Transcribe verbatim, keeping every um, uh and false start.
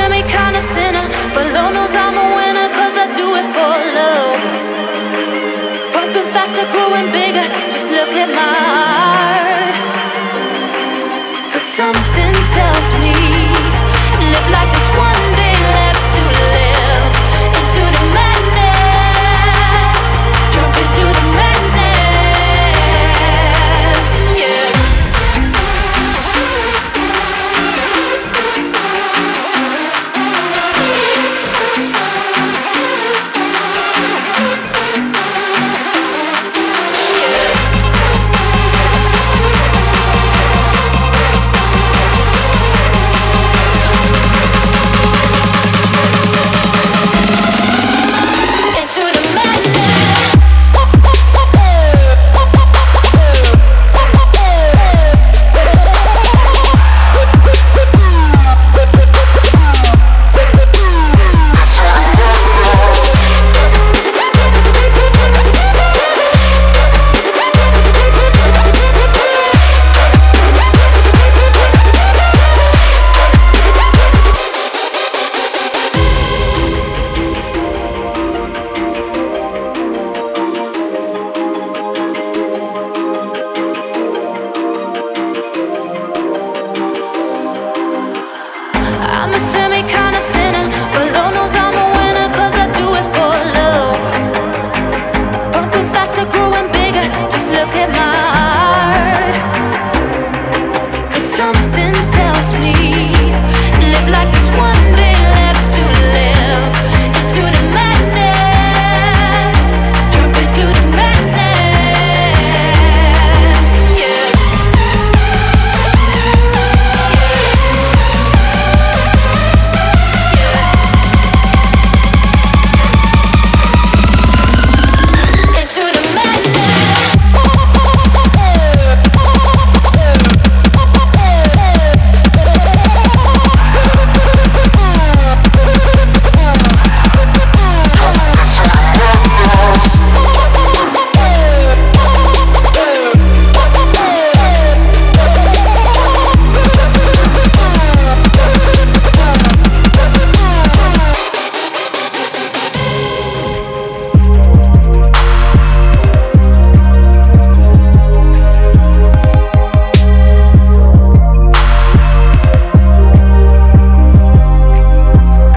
me kind of sinner, but Lord knows I'm a winner, cause I do it for love. Pumping faster, growing bigger, just look at my heart. Cause something tells me, live like there's one day left to live. Into the madness, jump into the madness, yeah. I'm a